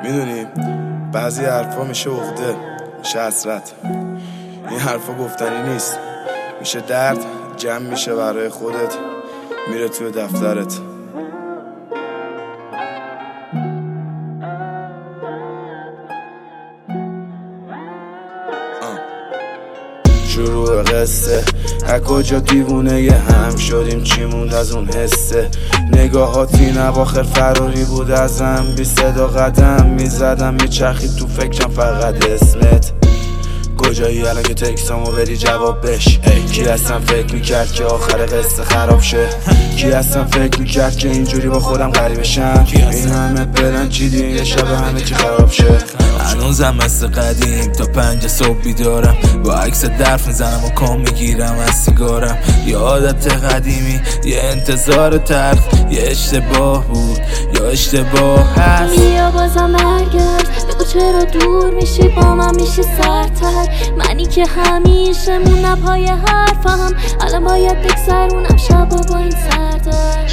میدونی بعضی حرفا میشه عقده، میشه حسرت. این حرفا گفتنی نیست، میشه درد جمع میشه برای خودت، میره توی دفترت. شروع قصه از کجا دیوونه یه هم شدیم، چی موند از اون حسه؟ نگاهاتی نواخر فراری بود ازم، بی صدا قدم میزدم میچرخید تو فکرم فقط اسمت. کجایی الان که تکسامو بری جواب بش؟ کی هستم فکر میکرد که آخر قصه خراب شه؟ کی هستم فکر میکرد که اینجوری با خودم غریبه شم؟ این همه برن چیدین یه شب همه چی خراب شه. هنوزم مثل قدیم تا 5 صبح بیدارم، با عکس درف میزنم و کام میگیرم از سیگارم. یه عادت قدیمی، یه انتظار تلخ، یه اشتباه بود یا اشتباه هست. بیا بازم برگرد، بگو چرا دور میشی با من میشی سرتر. منی که همیشه موندم پای حرفم، الان باید بگذرونم شبا با این سردر.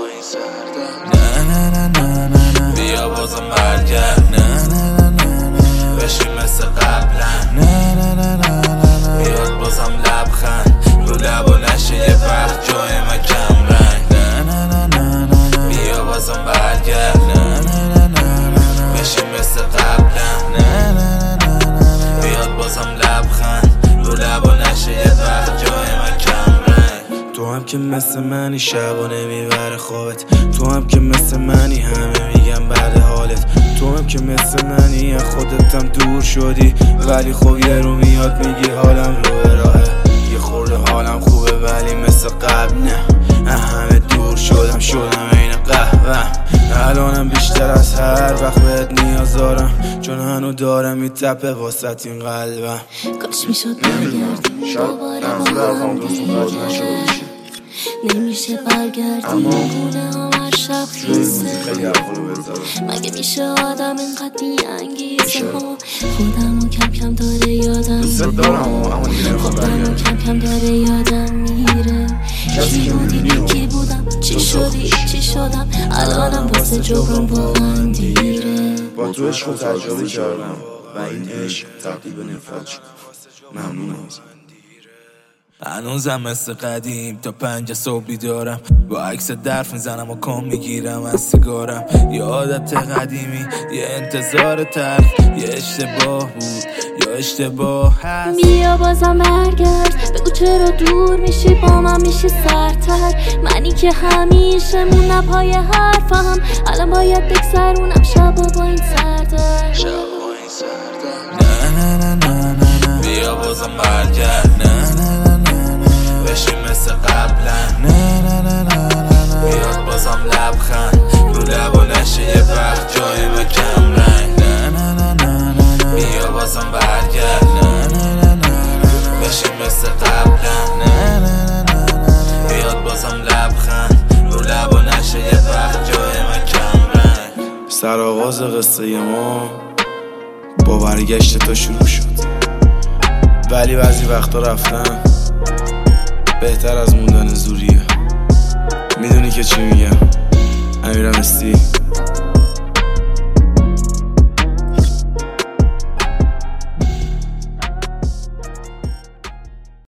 نه نه نه نه نه نه، بیا بازم برگرد، نه نه نه نه نه، بشی مثل قبلا، نه نه نه نه نه، بیاد بازم لبخند رو لب و نشه یه وقت جای من کم رنگ. نه نه نه نه نه، بیا بازم برگرد، نه نه نه نه، بشی مثل قبلا، نه نه نه نه، بیاد بازم لبخند رو لب و نشه یه وقت جای من کم رنگ. تو هم که مثل منی شبا نمیبره خوابت، تو هم که مثل منی همه میگم بعد حالت، تو هم که مثل منی از خودتم دور شدی، ولی خب یه رو میاد میگی حالم رو به راهه. یه خورده حالم خوبه ولی مثل قبل نه، همه دور شدم عین قهوه. الانم بیشتر از هر وقت بهت نیاز دارم، چون هنو دارم میتپه واسط این قلبم. کاش میشد برگردیم دوباره با هم دیگه، نمیشه برگردیم خونه ها هر شب خیسه. مگه میشه آدم اینقدر بی‌انگیزه ها؟ خودمو کم کم داره یادم میره، خودمو کم کم داره یادم میره. کی بودی کی بودم چی شدی چی شدم، الانم واسه جبران واقعا دیره. با تو عشق تجربه کردم و این عشق تبدیل به نفرت شد. ممنونم. هنوزم مثل قدیم تا 5 صبح بیدارم، با عکس درف میزنم و کام میگیرم از سیگارم. یه عادت قدیمی، یه انتظار تلخ، یه اشتباه بود یا اشتباه هست. بیا بازم برگرد، بگو چرا دور میشی با من میشی سرتر. منی که همیشه موندم پای حرفم، الان باید بگذرونم شبا با این سردر. نه نه نه نه نه، بیا بازم برگرد، نه نه نه نه، بشی مثل قبلا، نه نه نه نه، بیاد بازم لبخند رو لب و نشه یه وقت جای من کم رنگ. نه نه نه نه، بیا بازم برگرد، نه نه نه نه، بشی مثل قبلا، نه نه نه، بیاد بازم لبخند رو لب و نشه یه وقت جای من کم رنگ. سرآغاز قصه ما با برگشت تو شروع شد، ولی بعضی وقتا رفتن بهتر از موندن زوریه. میدونی که چی میگم؟ امیرم استی.